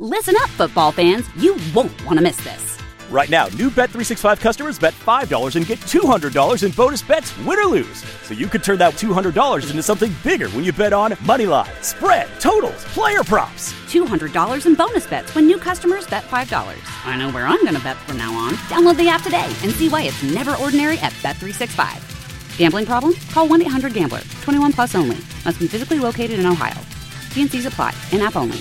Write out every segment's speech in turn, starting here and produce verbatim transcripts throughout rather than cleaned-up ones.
Listen up, football fans. You won't want to miss this. Right now, new Bet three sixty-five customers bet five dollars and get two hundred dollars in bonus bets, win or lose. So you could turn that two hundred dollars into something bigger when you bet on money line, spread, totals, player props. two hundred dollars in bonus bets when new customers bet five dollars. I know where I'm going to bet from now on. Download the app today and see why it's never ordinary at Bet three sixty-five. Gambling problem? Call one eight hundred gambler. twenty-one plus only. Must be physically located in Ohio. T and C's apply. In-app only.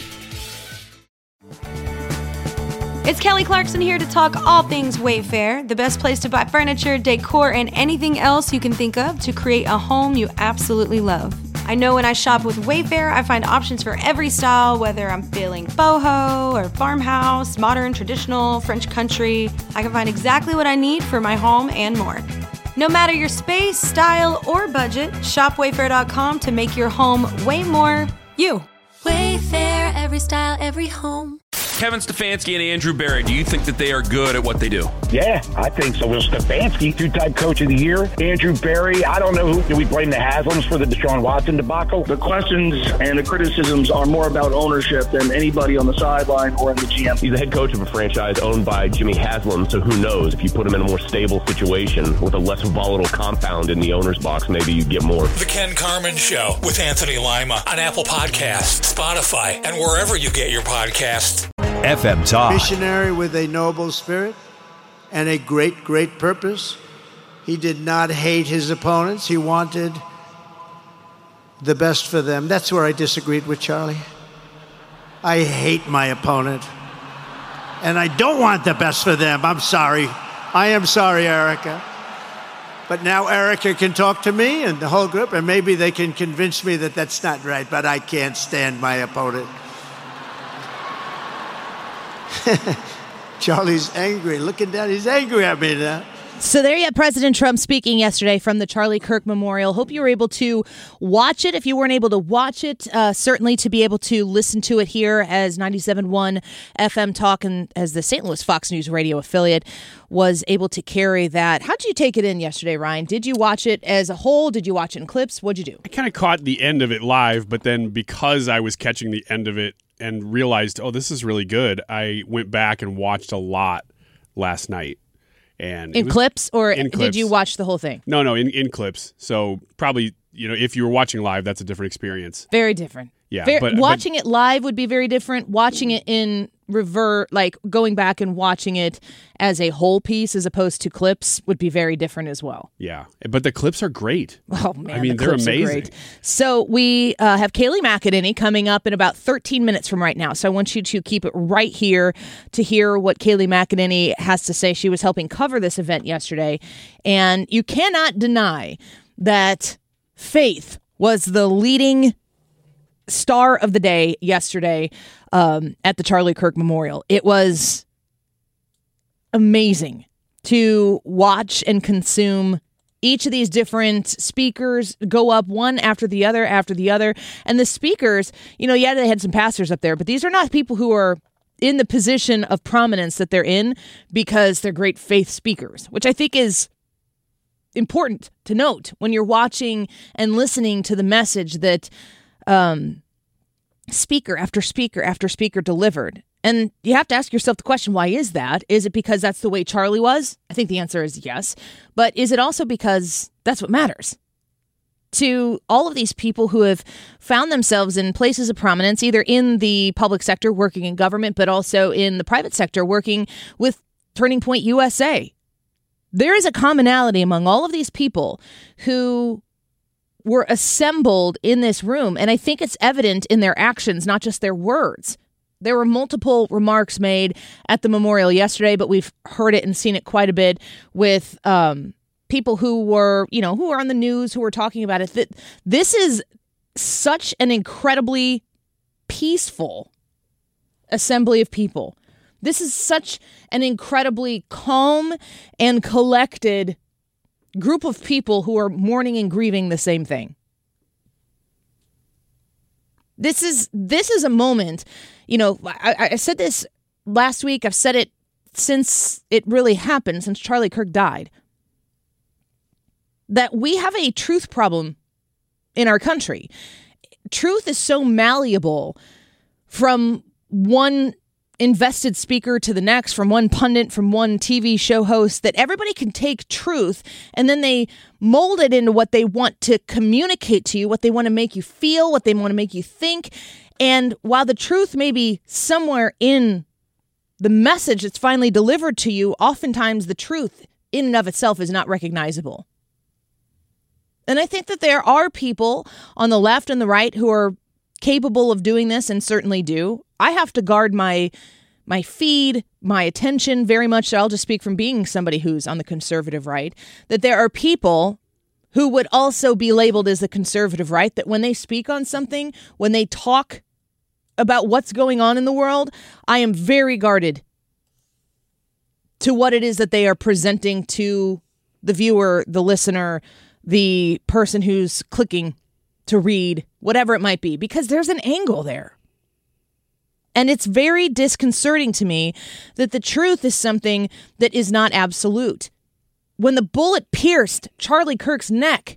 It's Kelly Clarkson here to talk all things Wayfair, the best place to buy furniture, decor, and anything else you can think of to create a home you absolutely love. I know when I shop with Wayfair, I find options for every style, whether I'm feeling boho or farmhouse, modern, traditional, French country. I can find exactly what I need for my home and more. No matter your space, style, or budget, shop wayfair dot com to make your home way more you. Wayfair, every style, every home. Kevin Stefanski and Andrew Berry, do you think that they are good at what they do? Yeah, I think so. Well, Stefanski, two-time coach of the year. Andrew Berry, I don't know who. Do we blame the Haslams for the Deshaun Watson debacle? The questions and the criticisms are more about ownership than anybody on the sideline or in the G M. He's the head coach of a franchise owned by Jimmy Haslam, so who knows? If you put him in a more stable situation with a less volatile compound in the owner's box, maybe you get more. The Ken Carman Show with Anthony Lima on Apple Podcasts, Spotify, and wherever you get your podcasts. F M Talk. Missionary with a noble spirit and a great, great purpose. He did not hate his opponents. He wanted the best for them. That's where I disagreed with Charlie. I hate my opponent. And I don't want the best for them. I'm sorry. I am sorry, Erica. But now Erica can talk to me and the whole group, and maybe they can convince me that that's not right, but I can't stand my opponent. Charlie's angry. Looking down, he's angry at me now. So there you have President Trump speaking yesterday from the Charlie Kirk Memorial. Hope you were able to watch it. If you weren't able to watch it, uh, certainly to be able to listen to it here as ninety-seven point one F M Talk and as the Saint Louis Fox News radio affiliate was able to carry that. How did you take it in yesterday, Ryan? Did you watch it as a whole? Did you watch it in clips? What'd you do? I kind of caught the end of it live, but then because I was catching the end of it and realized, oh, this is really good, I went back and watched a lot last night. And in clips, or in clips. Did you watch the whole thing? No, no, in, in clips. So probably, you know, if you were watching live, that's a different experience. Very different. Yeah. Very, but, watching but, it live would be very different. Watching it in revert, like going back and watching it as a whole piece as opposed to clips would be very different as well. Yeah. But the clips are great. Oh, man. I mean, the they're clips amazing. Are great. So we uh, have Kayleigh McEnany coming up in about thirteen minutes from right now. So I want you to keep it right here to hear what Kayleigh McEnany has to say. She was helping cover this event yesterday. And you cannot deny that faith was the leading star of the day yesterday um, at the Charlie Kirk Memorial. It was amazing to watch and consume each of these different speakers go up one after the other after the other. And the speakers, you know, yeah, they had some pastors up there, but these are not people who are in the position of prominence that they're in because they're great faith speakers, which I think is important to note when you're watching and listening to the message that um, speaker after speaker after speaker delivered. And you have to ask yourself the question, why is that? Is it because that's the way Charlie was? I think the answer is yes. But is it also because that's what matters? To all of these people who have found themselves in places of prominence, either in the public sector working in government, but also in the private sector working with Turning Point U S A. There is a commonality among all of these people who were assembled in this room. And I think it's evident in their actions, not just their words. There were multiple remarks made at the memorial yesterday, but we've heard it and seen it quite a bit with um, people who were, you know, who are on the news, who were talking about it. That this is such an incredibly peaceful assembly of people. This is such an incredibly calm and collected group of people who are mourning and grieving the same thing. This is this is a moment, you know, I, I said this last week. I've said it since it really happened, since Charlie Kirk died, that we have a truth problem in our country. Truth is so malleable from one invested speaker to the next, from one pundit, from one T V show host, that everybody can take truth and then they mold it into what they want to communicate to you, what they want to make you feel, what they want to make you think. And while the truth may be somewhere in the message that's finally delivered to you, oftentimes the truth in and of itself is not recognizable. And I think that there are people on the left and the right who are capable of doing this and certainly do. I have to guard my my feed, my attention very much. I'll just speak from being somebody who's on the conservative right, that there are people who would also be labeled as the conservative right, that when they speak on something, when they talk about what's going on in the world, I am very guarded to what it is that they are presenting to the viewer, the listener, the person who's clicking to read, whatever it might be, because there's an angle there. And it's very disconcerting to me that the truth is something that is not absolute. When the bullet pierced Charlie Kirk's neck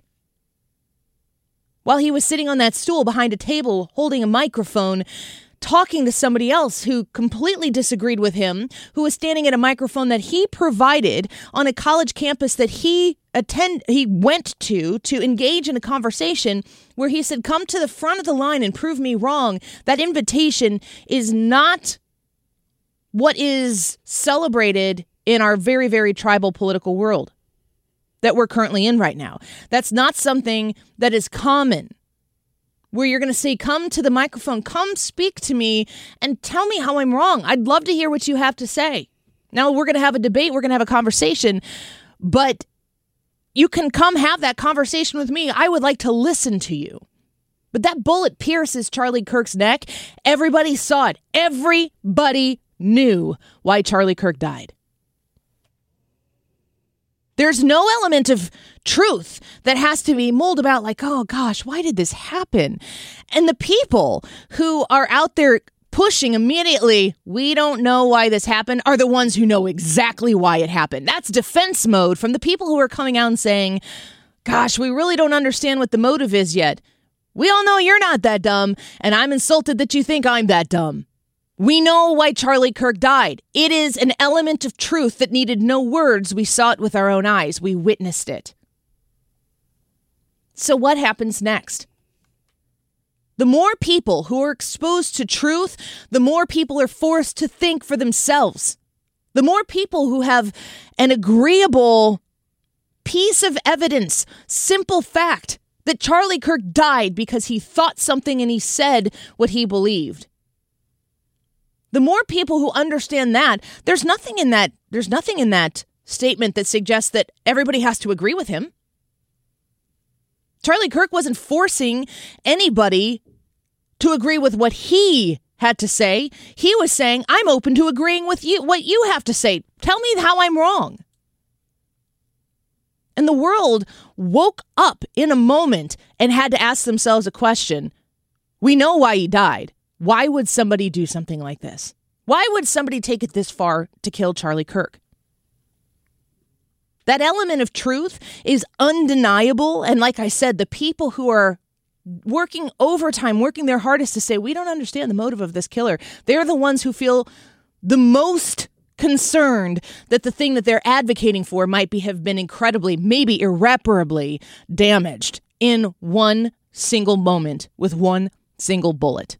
while he was sitting on that stool behind a table holding a microphone, talking to somebody else who completely disagreed with him, who was standing at a microphone that he provided on a college campus that he attend he went to to engage in a conversation where he said, come to the front of the line and prove me wrong. That invitation is not what is celebrated in our very, very tribal political world that we're currently in right now. That's not something that is common, where you're going to say, come to the microphone, come speak to me and tell me how I'm wrong. I'd love to hear what you have to say. Now we're going to have a debate. We're going to have a conversation, but you can come have that conversation with me. I would like to listen to you. But that bullet pierces Charlie Kirk's neck. Everybody saw it. Everybody knew why Charlie Kirk died. There's no element of truth that has to be mulled about like, oh gosh, why did this happen? And the people who are out there pushing immediately, we don't know why this happened, are the ones who know exactly why it happened. That's defense mode from the people who are coming out and saying, gosh, we really don't understand what the motive is yet. We all know you're not that dumb, and I'm insulted that you think I'm that dumb. We know why Charlie Kirk died. It is an element of truth that needed no words. We saw it with our own eyes. We witnessed it. So what happens next? The more people who are exposed to truth, the more people are forced to think for themselves. The more people who have an agreeable piece of evidence, simple fact, that Charlie Kirk died because he thought something and he said what he believed. The more people who understand that, there's nothing in that, there's nothing in that statement that suggests that everybody has to agree with him. Charlie Kirk wasn't forcing anybody to agree with what he had to say. He was saying, I'm open to agreeing with you, what you have to say. Tell me how I'm wrong. And the world woke up in a moment and had to ask themselves a question. We know why he died. Why would somebody do something like this? Why would somebody take it this far to kill Charlie Kirk? That element of truth is undeniable. And like I said, the people who are working overtime, working their hardest to say, we don't understand the motive of this killer, they're the ones who feel the most concerned that the thing that they're advocating for might be have been incredibly, maybe irreparably damaged in one single moment with one single bullet.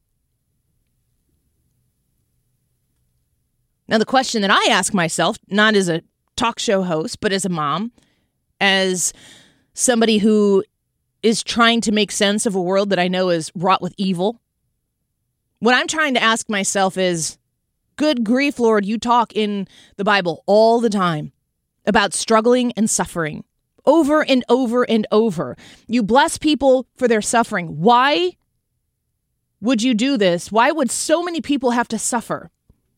Now, the question that I ask myself, not as a talk show host, but as a mom, as somebody who is trying to make sense of a world that I know is wrought with evil, what I'm trying to ask myself is, good grief, Lord, you talk in the Bible all the time about struggling and suffering, over and over and over. You bless people for their suffering. Why would you do this? Why would so many people have to suffer?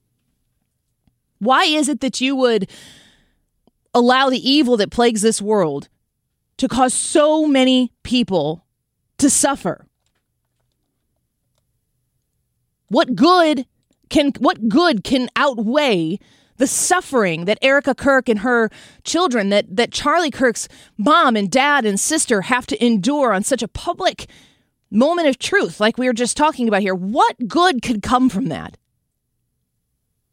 Why is it that you would allow the evil that plagues this world to cause so many people to suffer? What good can what good can outweigh the suffering that Erica Kirk and her children, that, that Charlie Kirk's mom and dad and sister have to endure on such a public moment of truth like we were just talking about here? What good could come from that?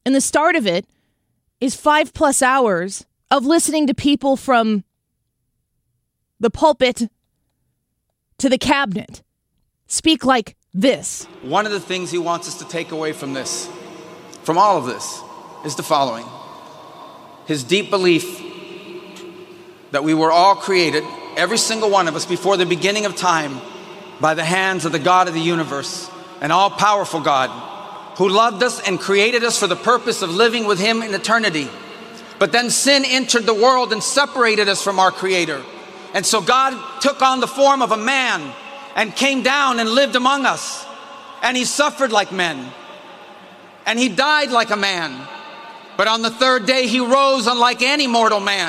And the start of it is five plus hours of listening to people from the pulpit to the cabinet speak like this. One of the things he wants us to take away from this, from all of this, is the following. His deep belief that we were all created, every single one of us, before the beginning of time, by the hands of the God of the universe, an all-powerful God, who loved us and created us for the purpose of living with him in eternity. But then sin entered the world and separated us from our Creator. And so God took on the form of a man and came down and lived among us. And he suffered like men. And he died like a man. But on the third day he rose unlike any mortal man.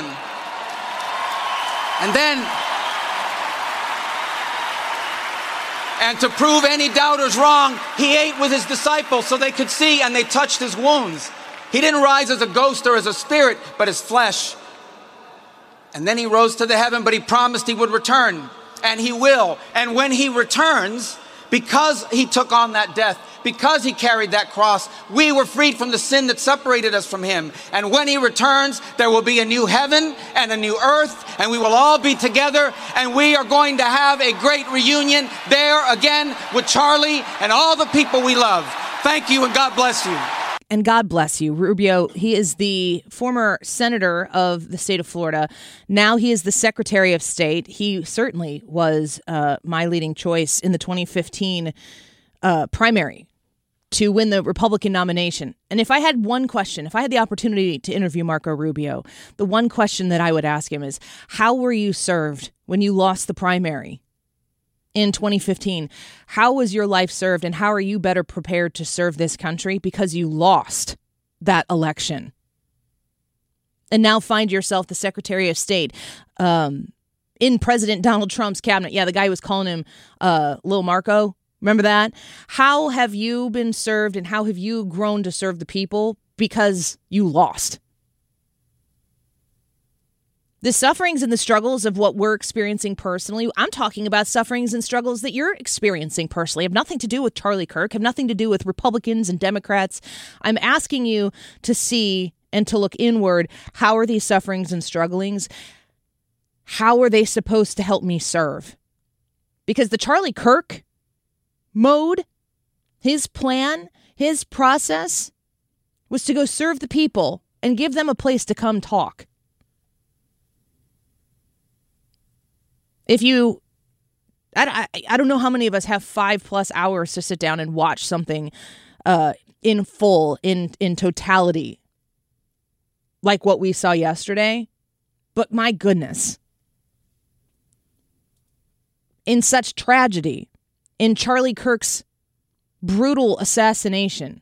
And then, and to prove any doubters wrong, he ate with his disciples so they could see, and they touched his wounds. He didn't rise as a ghost or as a spirit, but as flesh. And then he rose to the heaven, but he promised he would return, and he will. And when he returns, because he took on that death, because he carried that cross, we were freed from the sin that separated us from him. And when he returns, there will be a new heaven and a new earth, and we will all be together, and we are going to have a great reunion there again with Charlie and all the people we love. Thank you, and God bless you. And God bless you. Rubio, he is the former senator of the state of Florida. Now he is the Secretary of State. He certainly was uh, my leading choice in the twenty fifteen uh, primary to win the Republican nomination. And if I had one question, if I had the opportunity to interview Marco Rubio, the one question that I would ask him is, how were you served when you lost the primary in twenty fifteen? How was your life served, and how are you better prepared to serve this country because you lost that election? And now find yourself the Secretary of State um, in President Donald Trump's cabinet. Yeah, the guy who was calling him uh, Lil Marco. Remember that? How have you been served, and how have you grown to serve the people because you lost? The sufferings and the struggles of what we're experiencing personally, I'm talking about sufferings and struggles that you're experiencing personally, have nothing to do with Charlie Kirk, have nothing to do with Republicans and Democrats. I'm asking you to see and to look inward. How are these sufferings and strugglings? How are they supposed to help me serve? Because the Charlie Kirk mode, his plan, his process was to go serve the people and give them a place to come talk. If you, I, I, I don't know how many of us have five plus hours to sit down and watch something uh, in full, in, in totality, like what we saw yesterday. But my goodness, in such tragedy, in Charlie Kirk's brutal assassination,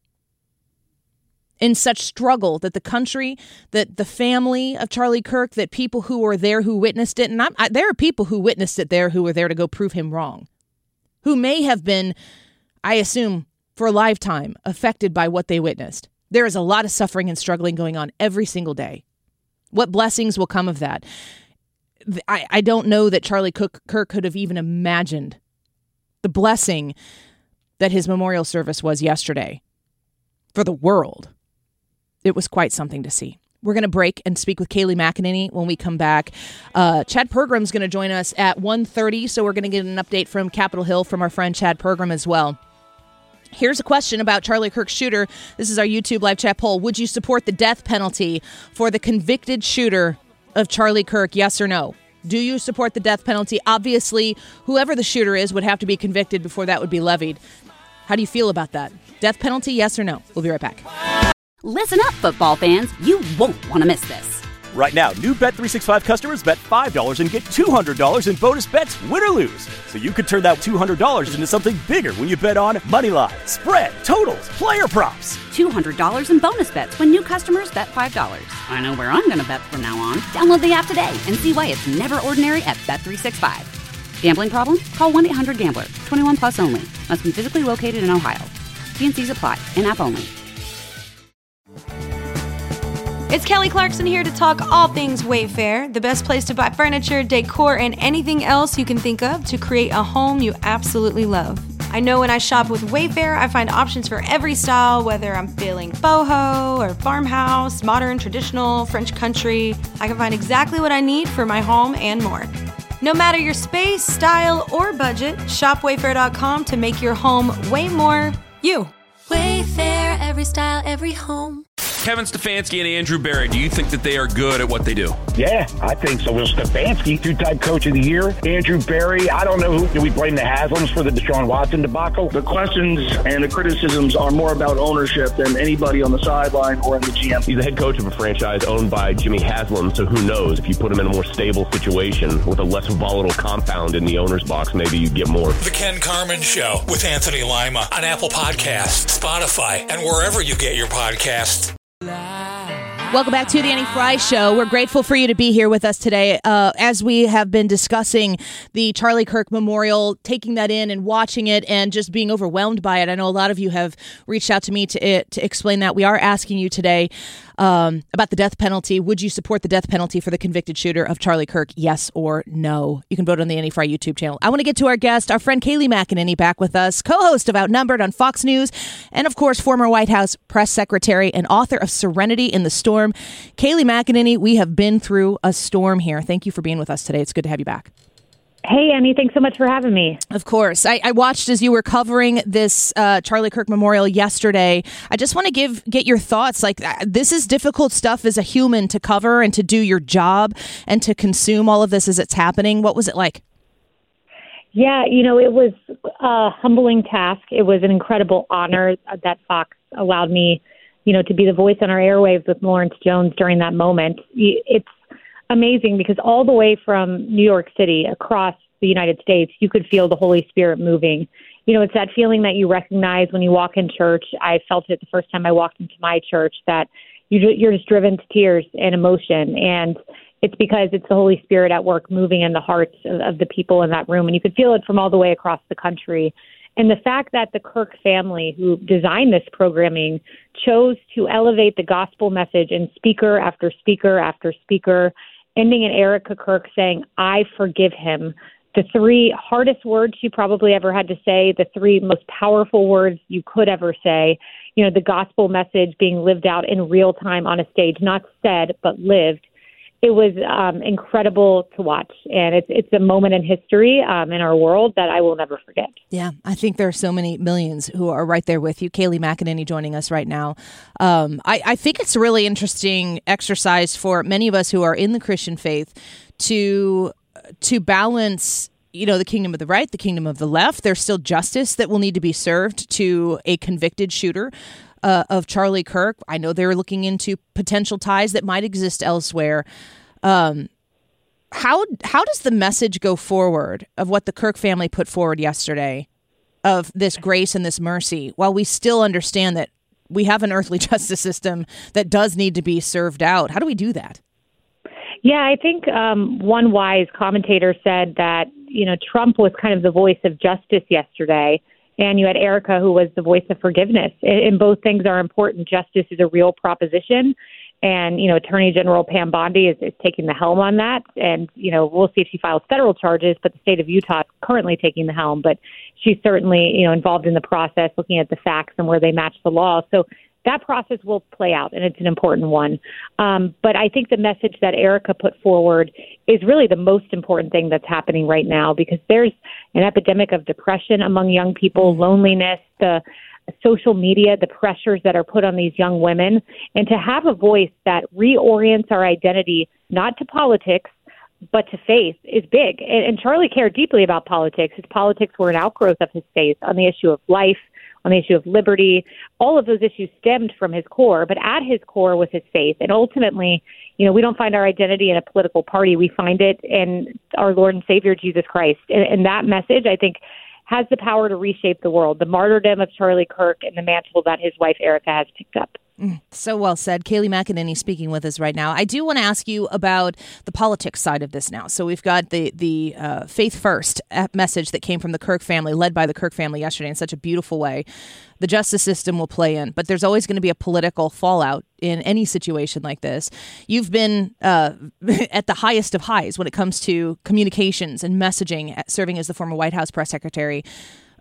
in such struggle that the country, that the family of Charlie Kirk, that people who were there who witnessed it, and I'm, I, there are people who witnessed it there who were there to go prove him wrong, who may have been, I assume, for a lifetime affected by what they witnessed. There is a lot of suffering and struggling going on every single day. What blessings will come of that? I, I don't know that Charlie Kirk could have even imagined the blessing that his memorial service was yesterday for the world. It was quite something to see. We're going to break and speak with Kayleigh McEnany when we come back. Uh, Chad Pergram's going to join us at one thirty, so we're going to get an update from Capitol Hill from our friend Chad Pergram as well. Here's a question about Charlie Kirk's shooter. This is our YouTube live chat poll. Would you support the death penalty for the convicted shooter of Charlie Kirk, yes or no? Do you support the death penalty? Obviously, whoever the shooter is would have to be convicted before that would be levied. How do you feel about that? Death penalty, yes or no? We'll be right back. Listen up, football fans. You won't want to miss this. Right now, new Bet three sixty-five customers bet five dollars and get two hundred dollars in bonus bets, win or lose. So you could turn that two hundred dollars into something bigger when you bet on moneyline, spread, totals, player props. two hundred dollars in bonus bets when new customers bet five dollars. I know where I'm going to bet from now on. Download the app today and see why it's never ordinary at Bet three sixty-five. Gambling problem? Call one eight hundred gambler. twenty-one plus only. Must be physically located in Ohio. T and C's apply. In-app only. It's Kelly Clarkson here to talk all things Wayfair, the best place to buy furniture, decor, and anything else you can think of to create a home you absolutely love. I know when I shop with Wayfair, I find options for every style, whether I'm feeling boho or farmhouse, modern, traditional, French country. I can find exactly what I need for my home and more. No matter your space, style, or budget, shop wayfair dot com to make your home way more you. Wayfair, every style, every home. Kevin Stefanski and Andrew Berry, do you think that they are good at what they do? Yeah, I think so. Will Stefanski, two-time coach of the year. Andrew Berry, I don't know who. Do we blame the Haslams for the Deshaun Watson debacle? The questions and the criticisms are more about ownership than anybody on the sideline or in the G M. He's the head coach of a franchise owned by Jimmy Haslam, so who knows? If you put him in a more stable situation with a less volatile compound in the owner's box, maybe you get more. The Ken Carman Show with Anthony Lima on Apple Podcasts, Spotify, and wherever you get your podcasts. Welcome back to the Annie Fry Show. We're grateful for you to be here with us today uh, as we have been discussing the Charlie Kirk Memorial, taking that in and watching it and just being overwhelmed by it. I know a lot of you have reached out to me to, it, to explain that. We are asking you today um, about the death penalty. Would you support the death penalty for the convicted shooter of Charlie Kirk? Yes or no? You can vote on the Annie Fry YouTube channel. I want to get to our guest, our friend Kayleigh McEnany, back with us, co-host of Outnumbered on Fox News, and of course, former White House press secretary and author of Serenity in the Storm. Kayleigh McEnany, we have been through a storm here. Thank you for being with us today. It's good to have you back. Hey, Annie, thanks so much for having me. Of course. I, I watched as you were covering this uh, Charlie Kirk Memorial yesterday. I just want to give get your thoughts. Like, uh, this is difficult stuff as a human to cover and to do your job and to consume all of this as it's happening. What was it like? Yeah, you know, it was a humbling task. It was an incredible honor that Fox allowed me, you know, to be the voice on our airwaves with Lawrence Jones during that moment. It's amazing because all the way from New York City across the United States, you could feel the Holy Spirit moving. You know, it's that feeling that you recognize when you walk in church. I felt it the first time I walked into my church, that you're just driven to tears and emotion. And it's because it's the Holy Spirit at work moving in the hearts of, of the people in that room. And you could feel it from all the way across the country. And the fact that the Kirk family, who designed this programming, chose to elevate the gospel message in speaker after speaker after speaker, ending in Erica Kirk saying, "I forgive him," the three hardest words she probably ever had to say, the three most powerful words you could ever say, you know, the gospel message being lived out in real time on a stage, not said, but lived. It was um, incredible to watch, and it's it's a moment in history um, in our world that I will never forget. Yeah, I think there are so many millions who are right there with you. Kayleigh McEnany joining us right now. Um, I, I think it's a really interesting exercise for many of us who are in the Christian faith to to balance, you know, the kingdom of the right, the kingdom of the left. There's still justice that will need to be served to a convicted shooter Uh, of Charlie Kirk. I know they're looking into potential ties that might exist elsewhere. Um, how how does the message go forward of what the Kirk family put forward yesterday, of this grace and this mercy, while we still understand that we have an earthly justice system that does need to be served out? How do we do that? Yeah, I think um, one wise commentator said that, you know, Trump was kind of the voice of justice yesterday, and you had Erica, who was the voice of forgiveness. And both things are important. Justice is a real proposition. And, you know, Attorney General Pam Bondi is, is taking the helm on that. And, you know, we'll see if she files federal charges, but the state of Utah is currently taking the helm. But she's certainly, you know, involved in the process, looking at the facts and where they match the law. So that process will play out, and it's an important one. Um, but I think the message that Erica put forward is really the most important thing that's happening right now, because there's an epidemic of depression among young people, loneliness, the social media, the pressures that are put on these young women. And to have a voice that reorients our identity, not to politics, but to faith, is big. And, and Charlie cared deeply about politics. His politics were an outgrowth of his faith on the issue of life, on the issue of liberty. All of those issues stemmed from his core, but at his core was his faith. And ultimately, you know, we don't find our identity in a political party. We find it in our Lord and Savior, Jesus Christ. And, and that message, I think, has the power to reshape the world. The martyrdom of Charlie Kirk and the mantle that his wife, Erica, has picked up. So well said. Kayleigh McEnany speaking with us right now. I do want to ask you about the politics side of this now. So we've got the the uh, faith first message that came from the Kirk family, led by the Kirk family yesterday in such a beautiful way. The justice system will play in, but there's always going to be a political fallout in any situation like this. You've been uh, at the highest of highs when it comes to communications and messaging, serving as the former White House press secretary.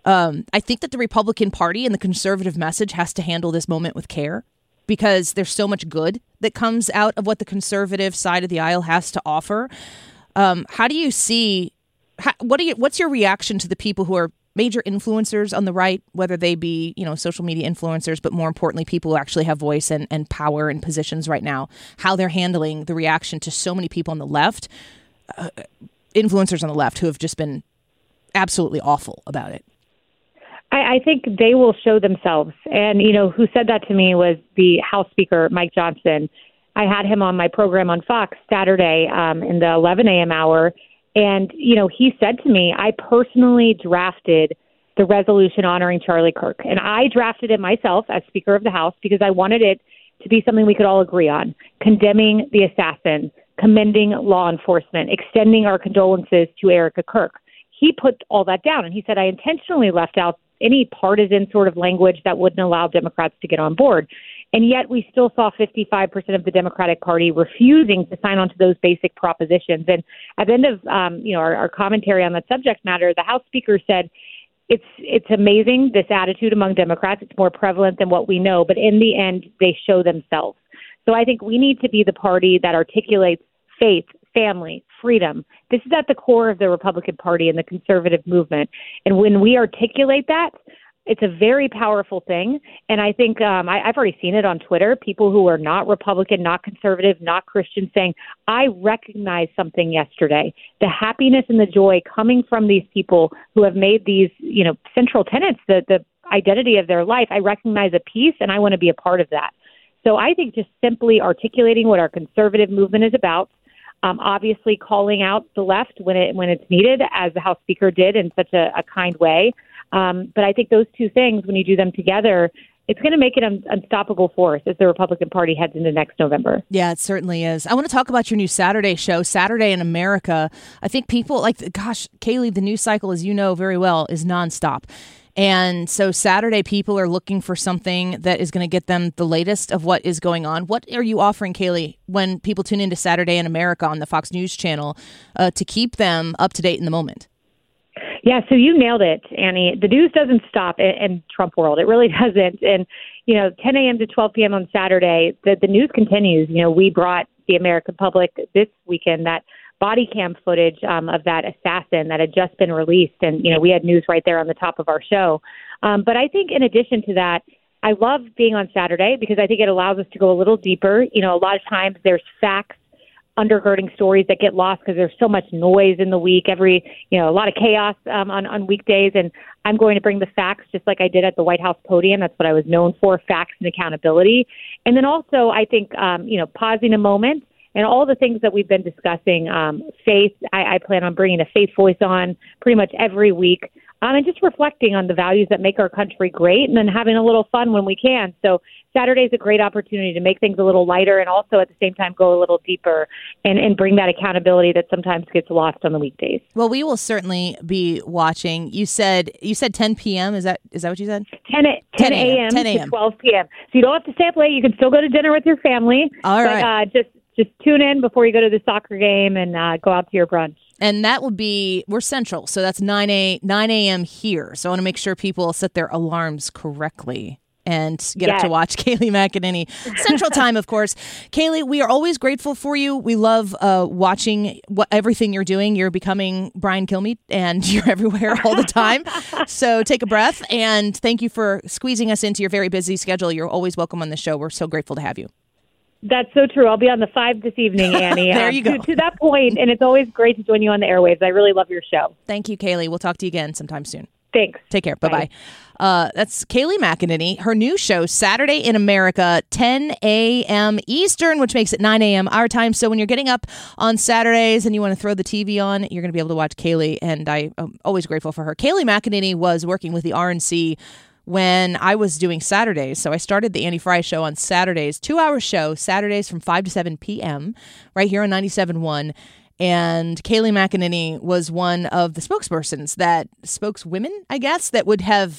Um, I think that the Republican Party and the conservative message has to handle this moment with care, because there's so much good that comes out of what the conservative side of the aisle has to offer. Um, how do you see, how, what do you, what's your reaction to the people who are major influencers on the right, whether they be, you know, social media influencers, but more importantly, people who actually have voice and, and power and positions right now, how they're handling the reaction to so many people on the left, uh, influencers on the left who have just been absolutely awful about it? I, I think they will show themselves. And, you know, who said that to me was the House Speaker, Mike Johnson. I had him on my program on Fox Saturday um, in the eleven a.m. hour. And, you know, he said to me, I personally drafted the resolution honoring Charlie Kirk. And I drafted it myself as Speaker of the House because I wanted it to be something we could all agree on, condemning the assassin, commending law enforcement, extending our condolences to Erica Kirk. He put all that down, and he said, I intentionally left out any partisan sort of language that wouldn't allow Democrats to get on board. And yet we still saw fifty-five percent of the Democratic Party refusing to sign on to those basic propositions. And at the end of um, you know our, our commentary on that subject matter, the House Speaker said, it's it's amazing, this attitude among Democrats. It's more prevalent than what we know. But in the end, they show themselves. So I think we need to be the party that articulates faith, family, freedom. This is at the core of the Republican Party and the conservative movement. And when we articulate that, it's a very powerful thing. And I think um, I, I've already seen it on Twitter, people who are not Republican, not conservative, not Christian saying, I recognize something yesterday. The happiness and the joy coming from these people who have made these, you know, central tenets, the, the identity of their life. I recognize a piece and I want to be a part of that. So I think just simply articulating what our conservative movement is about, Um, obviously calling out the left when it when it's needed, as the House Speaker did in such a, a kind way. Um, but I think those two things, when you do them together, it's going to make it an unstoppable force as the Republican Party heads into next November. Yeah, it certainly is. I want to talk about your new Saturday show, Saturday in America. I think people like, gosh, Kaylee, the news cycle, as you know very well, is nonstop. And so Saturday, people are looking for something that is going to get them the latest of what is going on. What are you offering, Kaylee, when people tune into Saturday in America on the Fox News channel uh, to keep them up to date in the moment? Yeah, so you nailed it, Annie. The news doesn't stop in, in Trump world. It really doesn't. And, you know, ten a.m. to twelve p.m. on Saturday, the, the news continues. You know, we brought the American public this weekend that body cam footage um, of that assassin that had just been released. And, you know, we had news right there on the top of our show. Um, but I think in addition to that, I love being on Saturday because I think it allows us to go a little deeper. You know, a lot of times there's facts undergirding stories that get lost because there's so much noise in the week, every, you know, a lot of chaos um, on, on weekdays. And I'm going to bring the facts just like I did at the White House podium. That's what I was known for, facts and accountability. And then also, I think, um, you know, pausing a moment and all the things that we've been discussing, um, faith, I, I plan on bringing a faith voice on pretty much every week. Um, and just reflecting on the values that make our country great and then having a little fun when we can. So Saturday is a great opportunity to make things a little lighter and also at the same time go a little deeper and, and bring that accountability that sometimes gets lost on the weekdays. Well, we will certainly be watching. You said you said ten p.m. Is that is that what you said? ten a.m. to twelve p.m. So you don't have to stay up late. You can still go to dinner with your family. All right. But, uh, just, just tune in before you go to the soccer game and uh, go out to your brunch. And that will be, we're central, so that's nine a.m. here. So I want to make sure people set their alarms correctly and get yes. up to watch Kaylee McEnany. Central time, of course. Kaylee, we are always grateful for you. We love uh, watching what, everything you're doing. You're becoming Brian Kilmeade, and you're everywhere all the time. So take a breath, and thank you for squeezing us into your very busy schedule. You're always welcome on the show. We're so grateful to have you. That's so true. I'll be on the five this evening, Annie. There you uh, go. To, to that point, and it's always great to join you on the airwaves. I really love your show. Thank you, Kaylee. We'll talk to you again sometime soon. Thanks. Take care. Bye-bye. Bye. Uh, that's Kaylee McEnany. Her new show, Saturday in America, ten a.m. Eastern, which makes it nine a.m. our time. So when you're getting up on Saturdays and you want to throw the T V on, you're going to be able to watch Kaylee, and I, I'm always grateful for her. Kaylee McEnany was working with the R N C when I was doing Saturdays. So I started the Annie Frey Show on Saturdays, two-hour show, Saturdays from five to seven p.m., right here on ninety-seven point one. And Kaylee McEnany was one of the spokespersons that, spokeswomen, I guess, that would have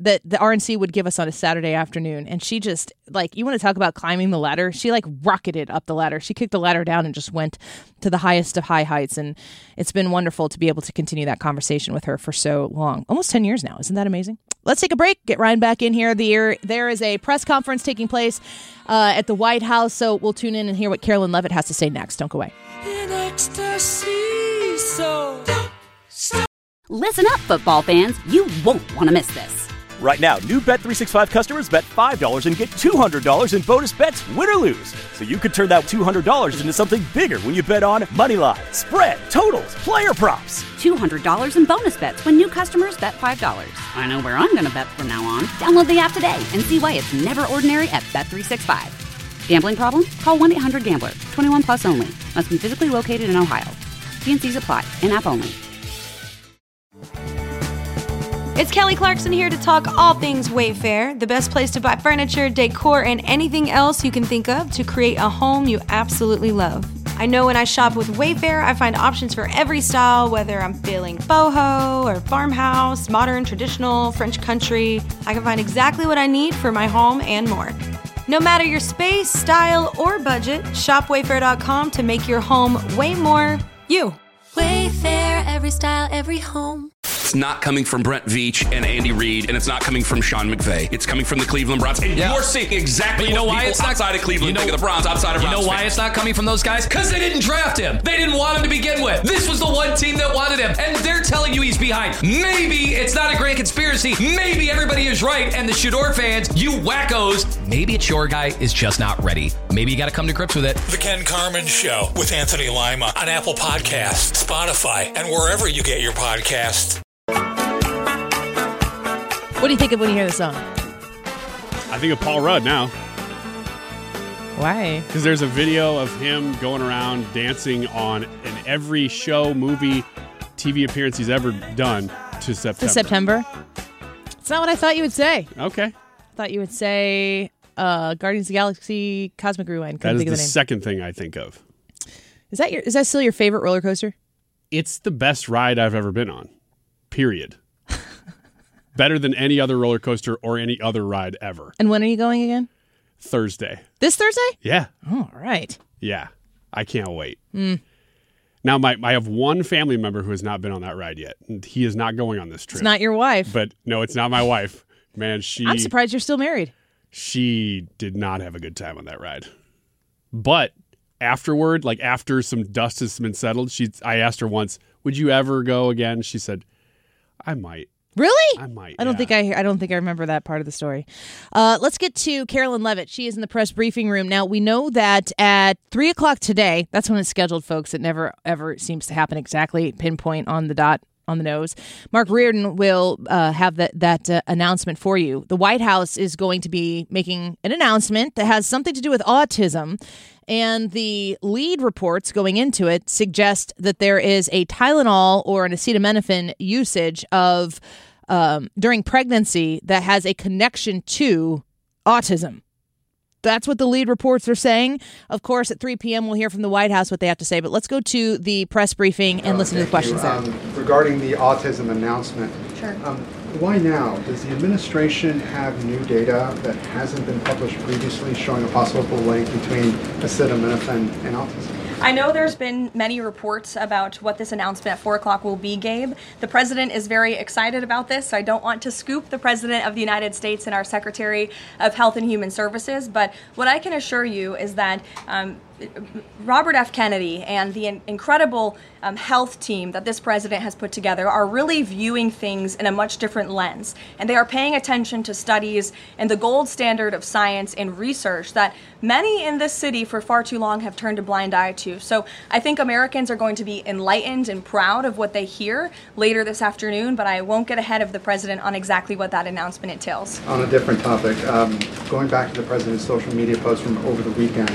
that the R N C would give us on a Saturday afternoon. And she just, like, you want to talk about climbing the ladder? She, like, rocketed up the ladder. She kicked the ladder down and just went to the highest of high heights. And it's been wonderful to be able to continue that conversation with her for so long. Almost ten years now. Isn't that amazing? Let's take a break. Get Ryan back in here. The, there is a press conference taking place uh, at the White House, so we'll tune in and hear what Carolyn Levitt has to say next. Don't go away. In ecstasy, so don't stop. Listen up, football fans. You won't want to miss this. Right now, new Bet three sixty-five customers bet five dollars and get two hundred dollars in bonus bets, win or lose. So you could turn that two hundred dollars into something bigger when you bet on Moneyline, spread, totals, player props. two hundred dollars in bonus bets when new customers bet five dollars. I know where I'm going to bet from now on. Download the app today and see why it's never ordinary at Bet three sixty-five. Gambling problem? Call one eight hundred gambler. twenty-one plus only. Must be physically located in Ohio. T and C's apply. In-app only. It's Kelly Clarkson here to talk all things Wayfair, the best place to buy furniture, decor, and anything else you can think of to create a home you absolutely love. I know when I shop with Wayfair, I find options for every style, whether I'm feeling boho or farmhouse, modern, traditional, French country. I can find exactly what I need for my home and more. No matter your space, style, or budget, shop wayfair dot com to make your home way more you. Wayfair, every style, every home. It's not coming from Brent Veach and Andy Reid, and it's not coming from Sean McVay. It's coming from the Cleveland Browns. And yeah. you're seeing exactly you know what why people it's not, outside of Cleveland you know, think of the Browns, outside of You Browns know why fans. it's not coming from those guys? Because they didn't draft him. They didn't want him to begin with. This was the one team that wanted him, and they're telling you he's behind. Maybe it's not a grand conspiracy. Maybe everybody is right, and the Shador fans, you wackos, maybe it's your guy is just not ready. Maybe you got to come to grips with it. The Ken Carman Show with Anthony Lima on Apple Podcasts, Spotify, and wherever you get your podcasts. What do you think of when you hear the song? I think of Paul Rudd now. Why? Because there's a video of him going around dancing on in every show, movie, T V appearance he's ever done to September. To September? It's not what I thought you would say. Okay. I thought you would say uh, Guardians of the Galaxy Cosmic Rewind. That is think the, of the name. second thing I think of. Is that your? Is that still your favorite roller coaster? It's the best ride I've ever been on. Period. Better than any other roller coaster or any other ride ever. And when are you going again? Thursday. This Thursday? Yeah. Oh, all right. Yeah. I can't wait. Mm. Now, my I have one family member who has not been on that ride yet. And he is not going on this trip. It's not your wife. But no, it's not my wife. Man, she... I'm surprised you're still married. She did not have a good time on that ride. But afterward, like after some dust has been settled, she I asked her once, would you ever go again? She said, I might. Really? I might. I don't yeah. think I. I don't think I remember that part of the story. Uh, let's get to Carolyn Levitt. She is in the press briefing room now. We know that at three o'clock today. That's when it's scheduled, folks. It never ever seems to happen exactly pinpoint on the dot on the nose. Mark Reardon will uh, have that that uh, announcement for you. The White House is going to be making an announcement that has something to do with autism. And the lead reports going into it suggest that there is a Tylenol or an acetaminophen usage of um, during pregnancy that has a connection to autism. That's what the lead reports are saying. Of course, at three p.m., we'll hear from the White House what they have to say. But let's go to the press briefing and uh, listen to the questions you. there. Um, regarding the autism announcement, sure. Um, why now? Does the administration have new data that hasn't been published previously showing a possible link between acetaminophen and autism? I know there's been many reports about what this announcement at four o'clock will be, Gabe. The president is very excited about this, so I don't want to scoop the president of the United States and our Secretary of Health and Human Services, but what I can assure you is that um, Robert F. Kennedy and the in- incredible um, health team that this president has put together are really viewing things in a much different lens. And they are paying attention to studies and the gold standard of science and research that many in this city for far too long have turned a blind eye to. So I think Americans are going to be enlightened and proud of what they hear later this afternoon, but I won't get ahead of the president on exactly what that announcement entails. On a different topic, um, going back to the president's social media post from over the weekend,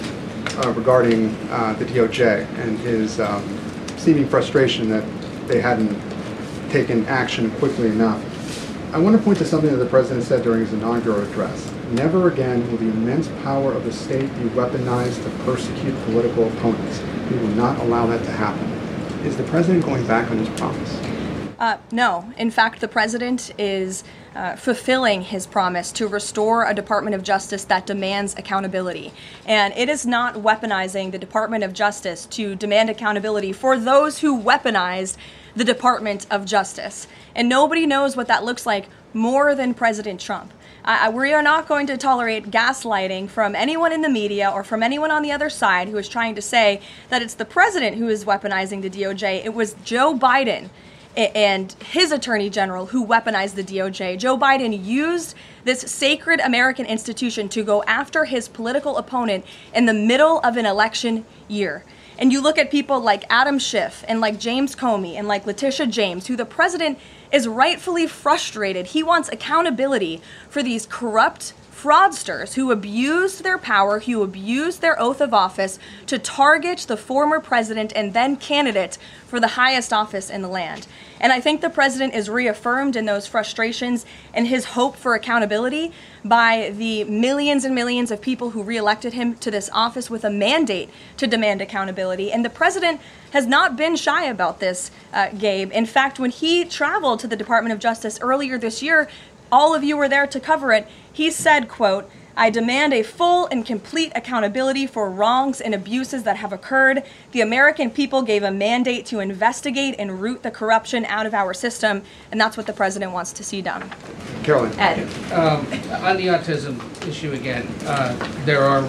Uh, regarding uh, the D O J and his um, seeming frustration that they hadn't taken action quickly enough. I want to point to something that the president said during his inaugural address. Never again will the immense power of the state be weaponized to persecute political opponents. We will not allow that to happen. Is the president going back on his promise? Uh, no. In fact, the president is uh, fulfilling his promise to restore a Department of Justice that demands accountability. And it is not weaponizing the Department of Justice to demand accountability for those who weaponized the Department of Justice. And nobody knows what that looks like more than President Trump. Uh, we are not going to tolerate gaslighting from anyone in the media or from anyone on the other side who is trying to say that it's the president who is weaponizing the D O J. It was Joe Biden and his attorney general who weaponized the D O J. Joe Biden used this sacred American institution to go after his political opponent in the middle of an election year. And you look at people like Adam Schiff and like James Comey and like Letitia James, who the president is rightfully frustrated. He wants accountability for these corrupt fraudsters who abused their power, who abused their oath of office to target the former president and then candidate for the highest office in the land. And I think the president is reaffirmed in those frustrations and his hope for accountability by the millions and millions of people who reelected him to this office with a mandate to demand accountability. And the president has not been shy about this, uh, Gabe. In fact, when he traveled to the Department of Justice earlier this year, all of you were there to cover it. He said, quote, "I demand a full and complete accountability for wrongs and abuses that have occurred. The American people gave a mandate to investigate and root the corruption out of our system, and that's what the president wants to see done." Carolyn. Ed. Um, on the autism issue again, uh, there are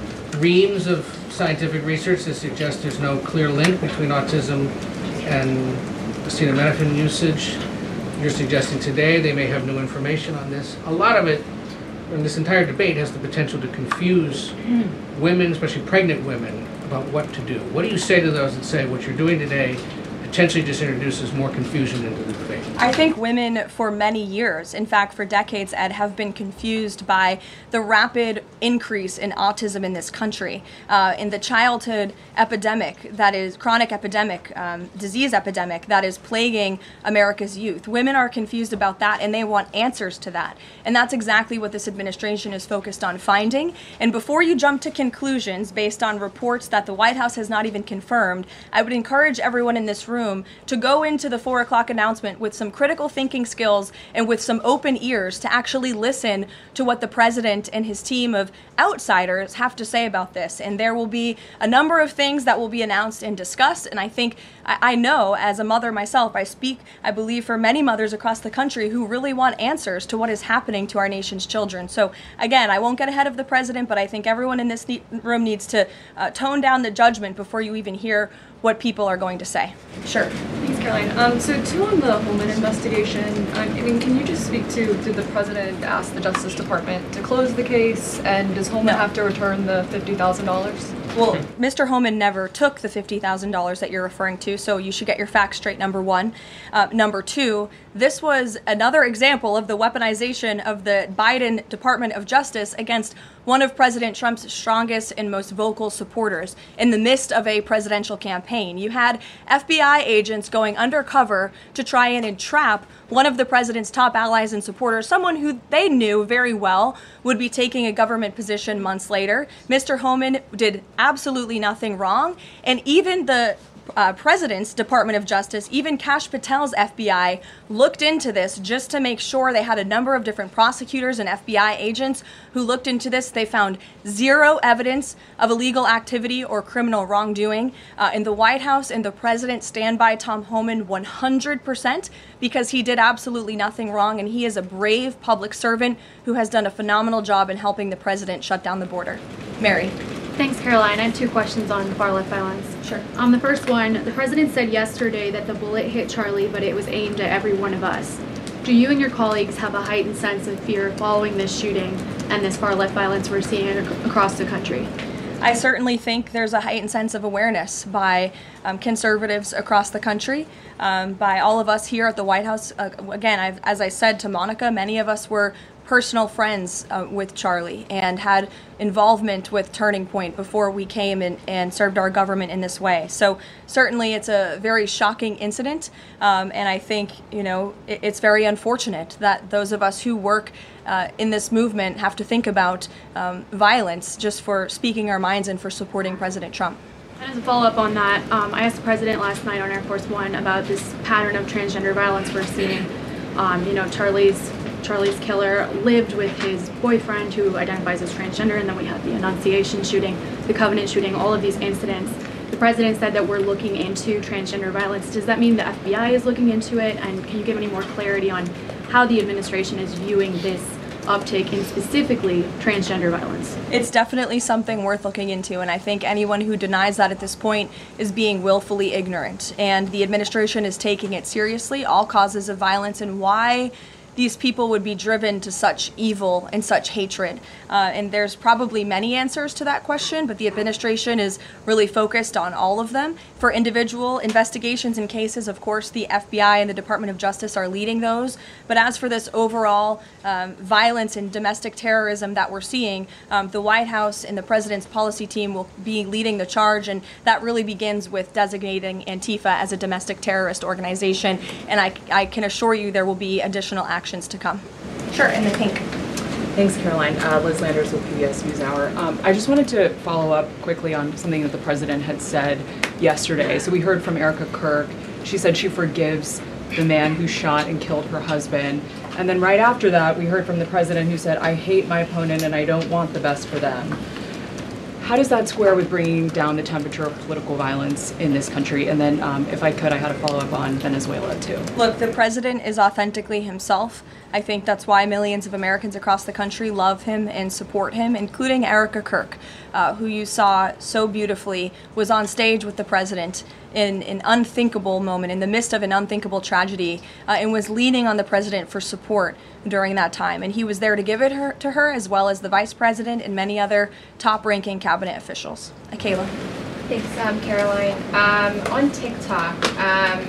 reams of scientific research that suggests there's no clear link between autism and acetaminophen usage. You're suggesting today they may have new information on this. A lot of it, and this entire debate, has the potential to confuse mm. women, especially pregnant women, about what to do. What do you say to those that say what you're doing today potentially just introduces more confusion into the debate? I think women for many years, in fact for decades, Ed, have been confused by the rapid increase in autism in this country, uh, in the childhood epidemic that is, chronic epidemic, um, disease epidemic that is plaguing America's youth. Women are confused about that and they want answers to that. And that's exactly what this administration is focused on finding. And before you jump to conclusions based on reports that the White House has not even confirmed, I would encourage everyone in this room to go into the four o'clock announcement with some critical thinking skills and with some open ears to actually listen to what the president and his team of outsiders have to say about this. And there will be a number of things that will be announced and discussed. And I think, I, I know as a mother myself, I speak, I believe, for many mothers across the country who really want answers to what is happening to our nation's children. So again, I won't get ahead of the president, but I think everyone in this ne- room needs to uh, tone down the judgment before you even hear what people are going to say. Sure. Thanks, Caroline. Um, so two on the Holman investigation. Um, I mean, can you just speak to, did the president ask the Justice Department to close the case, and does Holman no. have to return the fifty thousand dollars? Well, Mister Holman never took the fifty thousand dollars that you're referring to, so you should get your facts straight, number one. Uh, number two, this was another example of the weaponization of the Biden Department of Justice against one of President Trump's strongest and most vocal supporters in the midst of a presidential campaign. You had F B I agents going undercover to try and entrap one of the president's top allies and supporters, someone who they knew very well would be taking a government position months later. Mister Holman did absolutely nothing wrong, and even the Uh, President's Department of Justice, even Kash Patel's F B I, looked into this just to make sure. They had a number of different prosecutors and F B I agents who looked into this. They found zero evidence of illegal activity or criminal wrongdoing. Uh, in the White House and the President stand by Tom Homan one hundred percent because he did absolutely nothing wrong, and he is a brave public servant who has done a phenomenal job in helping the President shut down the border. Mary. Thanks, Caroline. I have two questions on far-left violence. Sure. Um, the first one, the president said yesterday that the bullet hit Charlie, but it was aimed at every one of us. Do you and your colleagues have a heightened sense of fear following this shooting and this far-left violence we're seeing across the country? I certainly think there's a heightened sense of awareness by um, conservatives across the country, um, by all of us here at the White House. Uh, again, I've, as I said to Monica, many of us were personal friends uh, with Charlie and had involvement with Turning Point before we came and, and served our government in this way. So certainly it's a very shocking incident, um, and I think, you know, it, it's very unfortunate that those of us who work uh, in this movement have to think about um, violence just for speaking our minds and for supporting President Trump. And as a follow-up on that, um, I asked the president last night on Air Force One about this pattern of transgender violence we're seeing. Um, you know, Charlie's Charlie's killer lived with his boyfriend who identifies as transgender, and then we had the Annunciation shooting, the Covenant shooting, all of these incidents. The president said that we're looking into transgender violence. Does that mean the F B I is looking into it? And can you give any more clarity on how the administration is viewing this uptake in specifically transgender violence? It's definitely something worth looking into, and I think anyone who denies that at this point is being willfully ignorant. And the administration is taking it seriously, all causes of violence, and why these people would be driven to such evil and such hatred. Uh, and there's probably many answers to that question, but the administration is really focused on all of them. For individual investigations and cases, of course, the F B I and the Department of Justice are leading those. But as for this overall um, violence and domestic terrorism that we're seeing, um, the White House and the president's policy team will be leading the charge, and that really begins with designating Antifa as a domestic terrorist organization. And I, I can assure you there will be additional action to come. Sure, in the pink. Thanks, Caroline. Uh, Liz Landers with P B S NewsHour. Um, I just wanted to follow up quickly on something that the president had said yesterday. So we heard from Erica Kirk. She said she forgives the man who shot and killed her husband. And then right after that, we heard from the president who said, I hate my opponent and I don't want the best for them. How does that square with bringing down the temperature of political violence in this country? And then, um, if I could, I had a follow-up on Venezuela, too. Look, the president is authentically himself. I think that's why millions of Americans across the country love him and support him, including Erica Kirk, uh, who you saw so beautifully was on stage with the president in an unthinkable moment, in the midst of an unthinkable tragedy, uh, and was leaning on the president for support during that time. And he was there to give it her, to her, as well as the vice president and many other top-ranking cabinet officials. Uh, Kayla. Thanks, um, Caroline. Um, on TikTok, um,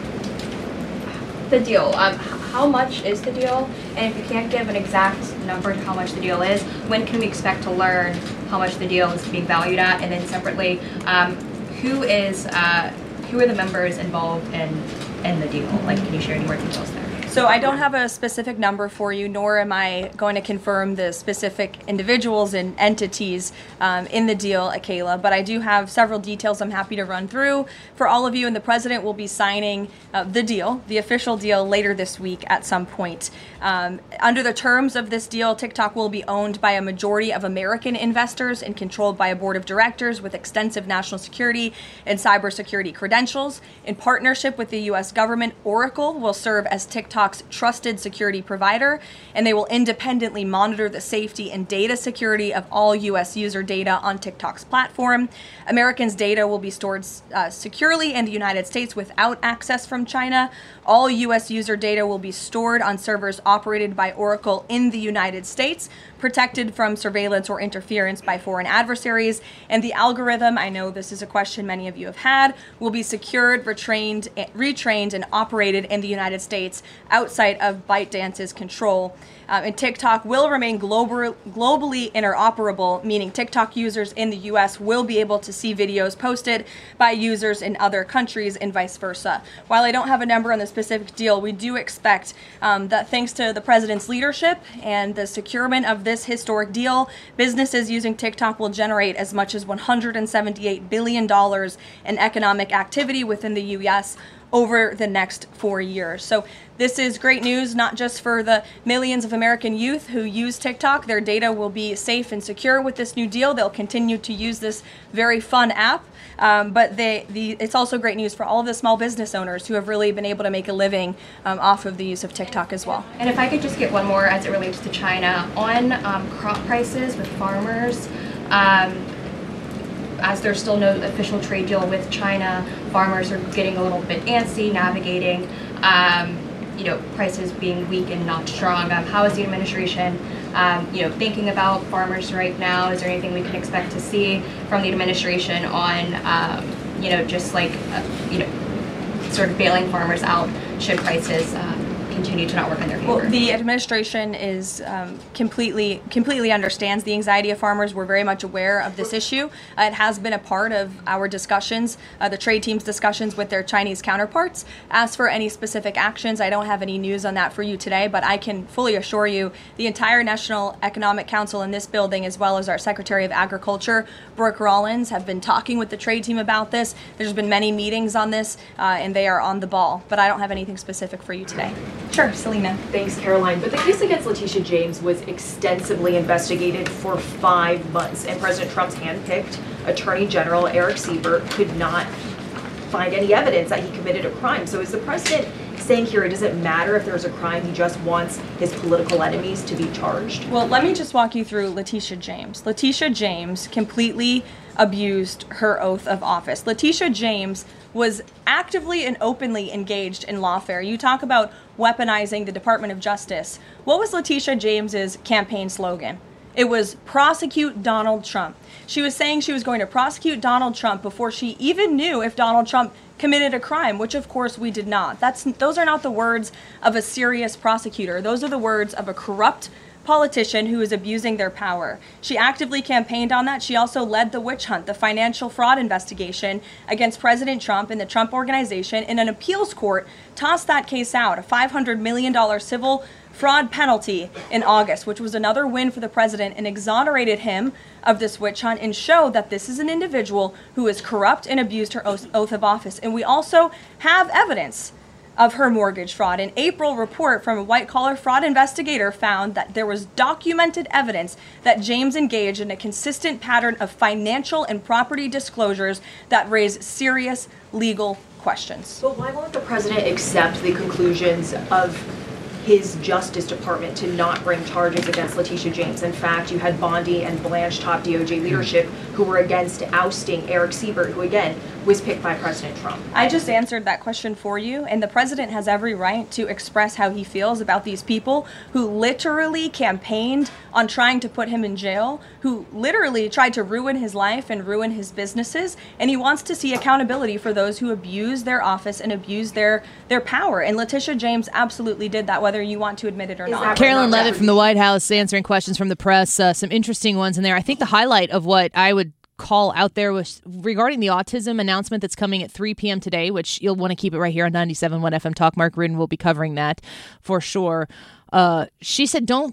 the deal. Um, how much is the deal? And if you can't give an exact number to how much the deal is, when can we expect to learn how much the deal is being valued at? And then separately, um, who is uh, who are the members involved in in the deal? Like, can you share any more details there? So I don't have a specific number for you, nor am I going to confirm the specific individuals and entities um, in the deal, Kayla, but I do have several details I'm happy to run through for all of you, and the president will be signing uh, the deal, the official deal, later this week at some point. Um, under the terms of this deal, TikTok will be owned by a majority of American investors and controlled by a board of directors with extensive national security and cybersecurity credentials. In partnership with the U S government, Oracle will serve as TikTok's trusted security provider, and they will independently monitor the safety and data security of all U S user data on TikTok's platform. Americans' data will be stored uh, securely in the United States without access from China. All U S user data will be stored on servers operated by Oracle in the United States, protected from surveillance or interference by foreign adversaries. And the algorithm, I know this is a question many of you have had, will be secured, retrained, retrained, and operated in the United States outside of ByteDance's control. Um, and TikTok will remain global, globally interoperable, meaning TikTok users in the U S will be able to see videos posted by users in other countries and vice versa. While I don't have a number on the specific deal, we do expect um, that thanks to the president's leadership and the securement of this historic deal, businesses using TikTok will generate as much as one hundred seventy-eight billion dollars in economic activity within the U S over the next four years. So this is great news, not just for the millions of American youth who use TikTok. Their data will be safe and secure with this new deal. They'll continue to use this very fun app. Um, but they, the, it's also great news for all of the small business owners who have really been able to make a living um, off of the use of TikTok as well. And if I could just get one more as it relates to China, on um, crop prices with farmers, um, as there's still no official trade deal with China, farmers are getting a little bit antsy navigating, um, you know, prices being weak and not strong. Um, how is the administration, um, you know, thinking about farmers right now? Is there anything we can expect to see from the administration on, um, you know, just like, uh, you know, sort of bailing farmers out should prices um, continue to not work in their favor? Well, the administration is um, completely completely understands the anxiety of farmers. We're very much aware of this issue. Uh, it has been a part of our discussions, uh, the trade team's discussions with their Chinese counterparts. As for any specific actions, I don't have any news on that for you today, but I can fully assure you the entire National Economic Council in this building, as well as our Secretary of Agriculture, Brooke Rollins, have been talking with the trade team about this. There's been many meetings on this, uh, and they are on the ball, but I don't have anything specific for you today. Sure, Selena. Thanks, Caroline. But the case against Letitia James was extensively investigated for five months, and President Trump's handpicked Attorney General Eric Siebert could not find any evidence that he committed a crime. So is the president saying here it doesn't matter if there's a crime, he just wants his political enemies to be charged? Well, let me just walk you through Letitia James. Letitia James completely abused her oath of office. Letitia James was actively and openly engaged in lawfare. You talk about weaponizing the Department of Justice. What was Letitia James's campaign slogan? It was prosecute Donald Trump. She was saying she was going to prosecute Donald Trump before she even knew if Donald Trump committed a crime, which of course we did not. That's those are not the words of a serious prosecutor. Those are the words of a corrupt politician who is abusing their power. She actively campaigned on that. She also led the witch hunt, the financial fraud investigation against President Trump and the Trump Organization, and an appeals court tossed that case out, a five hundred million dollars civil fraud penalty in August, which was another win for the president and exonerated him of this witch hunt and showed that this is an individual who is corrupt and abused her oath oath of office. And we also have evidence of her mortgage fraud. An April report from a white-collar fraud investigator found that there was documented evidence that James engaged in a consistent pattern of financial and property disclosures that raise serious legal questions. But why won't the president accept the conclusions of his Justice Department to not bring charges against Letitia James? In fact, you had Bondi and Blanche top D O J leadership who were against ousting Eric Siebert, who again was picked by President Trump. I just answered that question for you, and the president has every right to express how he feels about these people who literally campaigned on trying to put him in jail, who literally tried to ruin his life and ruin his businesses, and he wants to see accountability for those who abuse their office and abuse their, their power. And Letitia James absolutely did that, whether you want to admit it or not. Carolyn Levitt from the White House answering questions from the press. Uh, some interesting ones in there. I think the highlight of what I would call out there was regarding the autism announcement that's coming at three p.m. today, which you'll want to keep it right here on ninety-seven point one F M Talk. Mark Reardon will be covering that for sure. Uh, she said, don't,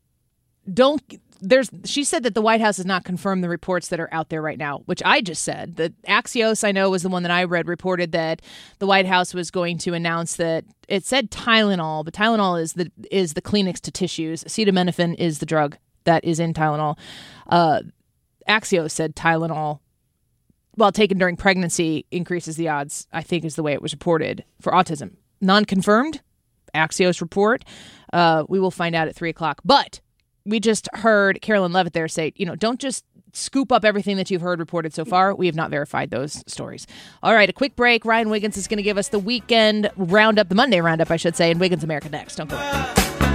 don't, there's, she said that the White House has not confirmed the reports that are out there right now, which I just said. That Axios, I know, was the one that I read, reported that the White House was going to announce that it said Tylenol, but Tylenol is the, is the Kleenex to tissues. Acetaminophen is the drug that is in Tylenol. Uh, Axios said Tylenol, while taken during pregnancy, increases the odds, I think is the way it was reported, for autism. Non-confirmed, Axios report. Uh, we will find out at three o'clock. But we just heard Carolyn Levitt there say, you know, don't just scoop up everything that you've heard reported so far. We have not verified those stories. All right, a quick break. Ryan Wiggins is going to give us the weekend roundup, the Monday roundup, I should say, and Wiggins America next. Don't go away.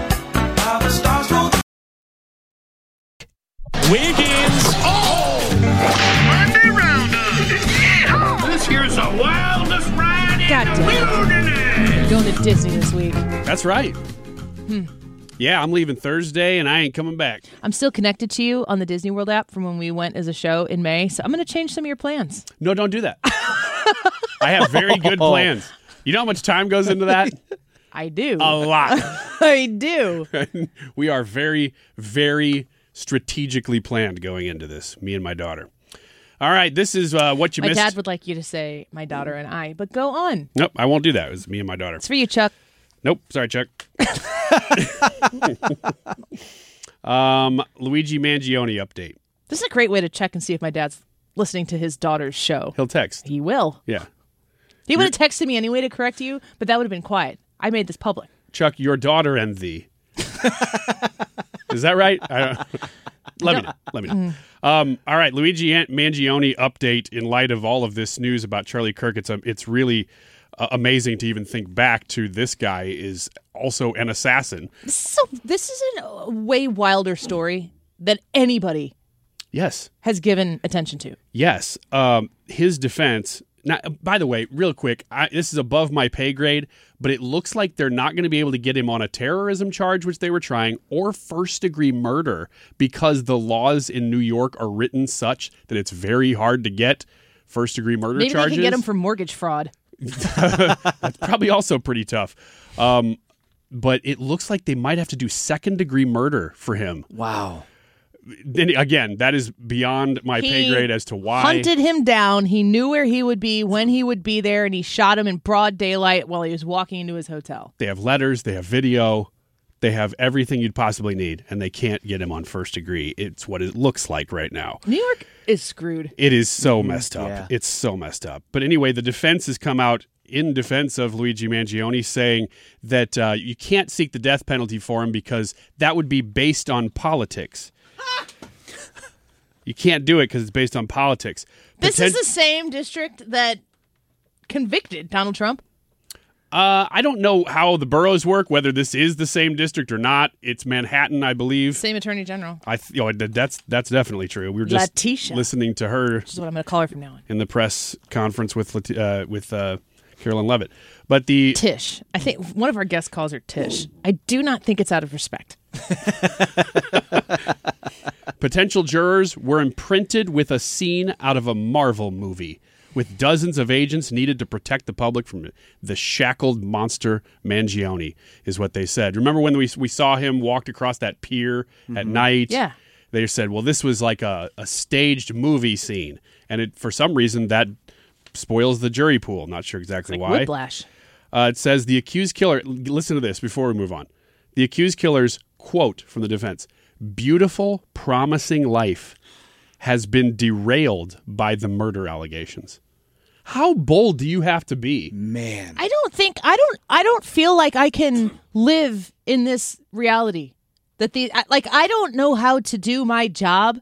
Wiggins. Oh! Monday Roundup. This here's the wildest ride in the wilderness. Going to Disney this week. That's right. Hmm. Yeah, I'm leaving Thursday, and I ain't coming back. I'm still connected to you on the Disney World app from when we went as a show in May, so I'm going to change some of your plans. No, don't do that. I have very good plans. You know how much time goes into that? I do. A lot. I do. We are very, very strategically planned going into this, me and my daughter. All right, this is uh, what you my missed. My dad would like you to say my daughter and I, but go on. Nope, I won't do that. It was me and my daughter. It's for you, Chuck. Nope, sorry, Chuck. um, Luigi Mangione update. This is a great way to check and see if my dad's listening to his daughter's show. He'll text. He will. Yeah. He would have texted me anyway to correct you, but that would have been quiet. I made this public. Chuck, your daughter and thee. Is that right? I don't, let no. me know. Let me know. Mm. Um, all right, Luigi Mangione update in light of all of this news about Charlie Kirk. It's a, it's really uh, amazing to even think back to this guy is also an assassin. So this is a way wilder story than anybody yes has given attention to. Yes. Um, his defense Now, by the way, real quick, I, this is above my pay grade, but it looks like they're not going to be able to get him on a terrorism charge, which they were trying, or first-degree murder, because the laws in New York are written such that it's very hard to get first-degree murder Maybe charges. Maybe they can get him for mortgage fraud. That's probably also pretty tough. Um, but it looks like they might have to do second-degree murder for him. Wow. Then again, that is beyond my He pay grade as to why. Hunted him down. He knew where he would be, when he would be there, and he shot him in broad daylight while he was walking into his hotel. They have letters, they have video, they have everything you'd possibly need, and they can't get him on first degree. It's what it looks like right now. New York is screwed. It is so messed up. yeah. It's so messed up. But anyway, the defense has come out in defense of Luigi Mangione, saying that uh, you can't seek the death penalty for him because that would be based on politics. You can't do it because it's based on politics. This Poten- is the same district that convicted Donald Trump. Uh, I don't know how the boroughs work, whether this is the same district or not. It's Manhattan, I believe. Same attorney general. I th- you know, that's that's definitely true. We were just Letitia. listening to her. Which is what I'm going to call her from now on. In the press conference with Lati- uh, with uh, Carolyn Levitt. But the Tish. I think one of our guests calls her Tish. I do not think it's out of respect. Potential jurors were imprinted with a scene out of a Marvel movie, with dozens of agents needed to protect the public from the shackled monster Mangione, is what they said. Remember when we we saw him walked across that pier mm-hmm. at night? Yeah. They said, well, this was like a, a staged movie scene. And it, for some reason, that spoils the jury pool. Not sure exactly like why. Whiplash. Uh, it says the accused killer, listen to this before we move on. The accused killer's quote from the defense, beautiful, promising life has been derailed by the murder allegations. How bold do you have to be? Man. I don't think I don't I don't feel like I can live in this reality. That the like I don't know how to do my job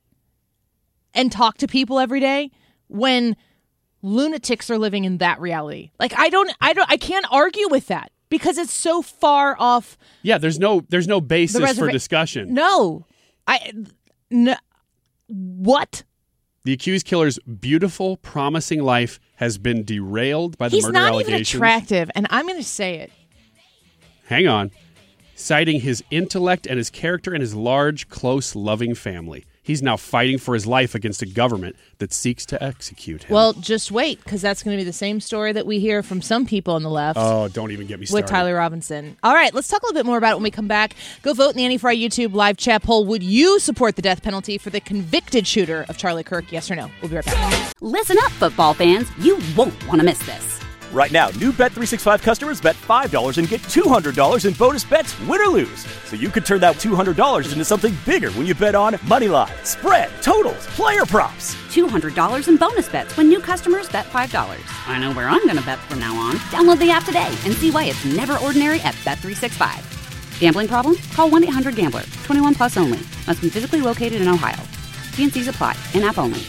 and talk to people every day when lunatics are living in that reality. Like I don't I don't I can't argue with that because it's so far off. Yeah, there's no there's no basis reserva- for discussion. No. I no what? The accused killer's beautiful, promising life has been derailed by the He's murder not allegations. even attractive, and I'm going to say it. Hang on. Citing his intellect and his character and his large, close, loving family. He's now fighting for his life against a government that seeks to execute him. Well, just wait, because that's going to be the same story that we hear from some people on the left. Oh, don't even get me started. With Tyler Robinson. All right, let's talk a little bit more about it when we come back. Go vote in the Annie Fry YouTube live chat poll. Would you support the death penalty for the convicted shooter of Charlie Kirk? Yes or no? We'll be right back. Listen up, football fans. You won't want to miss this. Right now, new Bet three sixty-five customers bet five dollars and get two hundred dollars in bonus bets, win or lose. So you could turn that two hundred dollars into something bigger when you bet on Moneyline, spread, totals, player props. two hundred dollars in bonus bets when new customers bet five dollars. I know where I'm going to bet from now on. Download the app today and see why it's never ordinary at Bet three sixty-five. Gambling problem? Call one eight hundred gambler. twenty-one plus only. Must be physically located in Ohio. T and C's apply. In-app only.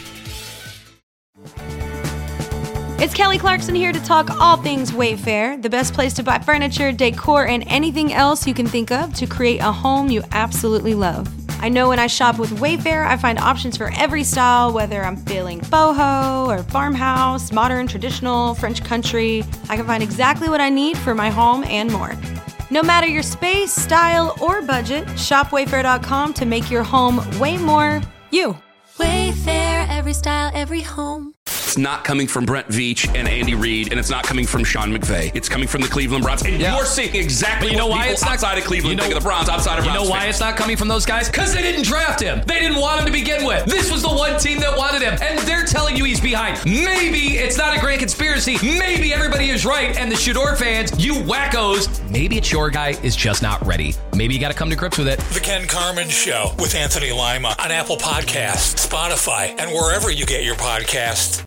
It's Kelly Clarkson here to talk all things Wayfair, the best place to buy furniture, decor, and anything else you can think of to create a home you absolutely love. I know when I shop with Wayfair, I find options for every style, whether I'm feeling boho or farmhouse, modern, traditional, French country. I can find exactly what I need for my home and more. No matter your space, style, or budget, shop wayfair dot com to make your home way more you. Wayfair, every style, every home. It's not coming from Brent Veach and Andy Reid, and it's not coming from Sean McVay. It's coming from the Cleveland Browns. And Yeah. you're seeing exactly But you know what why people it's not- outside of Cleveland you know- think of the Browns, outside of You Browns know why fans. it's not coming from those guys? Because they didn't draft him. They didn't want him to begin with. This was the one team that wanted him, and they're telling you he's behind. Maybe it's not a grand conspiracy. Maybe everybody is right, and the Shador fans, you wackos, maybe it's your guy is just not ready. Maybe you got to come to grips with it. The Ken Carman Show with Anthony Lima on Apple Podcasts, Spotify, and wherever you get your podcasts.